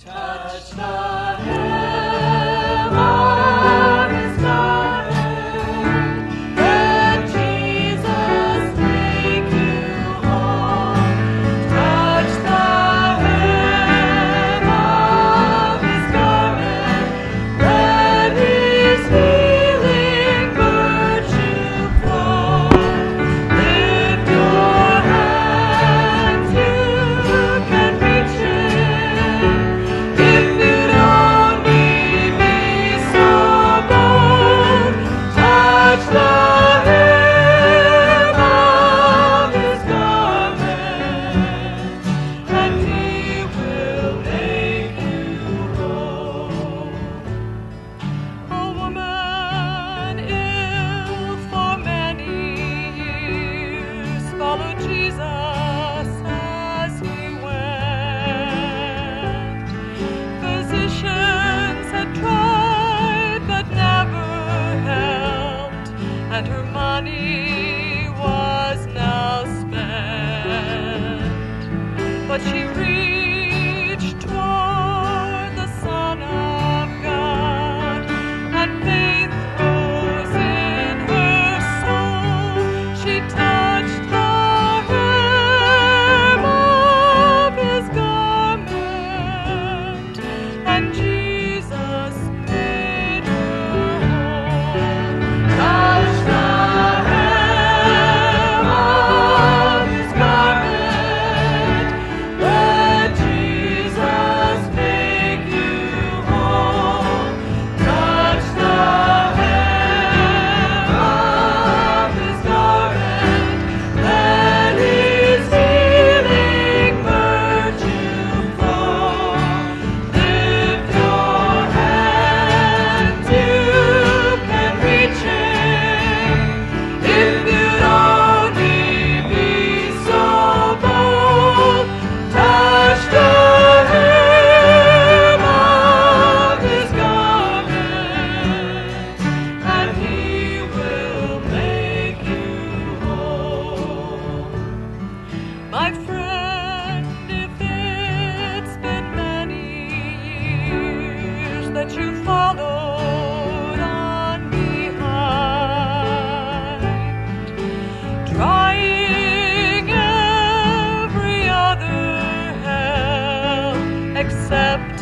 Touch the hem of his garment, let Jesus make you whole. Touch the hem of his garment, let his healing virtue flow. Lift your hands, you can reach it. If you'd only be so bold, touch the hem of his garment, and he will make you whole. A woman ill for many years followed Jesus as he went. Physicians had tried but never helped, and her money was now spent. But she reached toward the Son of God, and faith rose in her soul. She touched the hem of his garment, and Jesus made her whole. Touch the hem of his garment, let Jesus make you whole. Touch the hem of his garment, let his healing virtue flow. Lift your hands, you can reach it. If you'd only be so bold, touch the hem of his garment, and he will make you whole. My friend, if it's been many years that you followed on behind, trying every other help except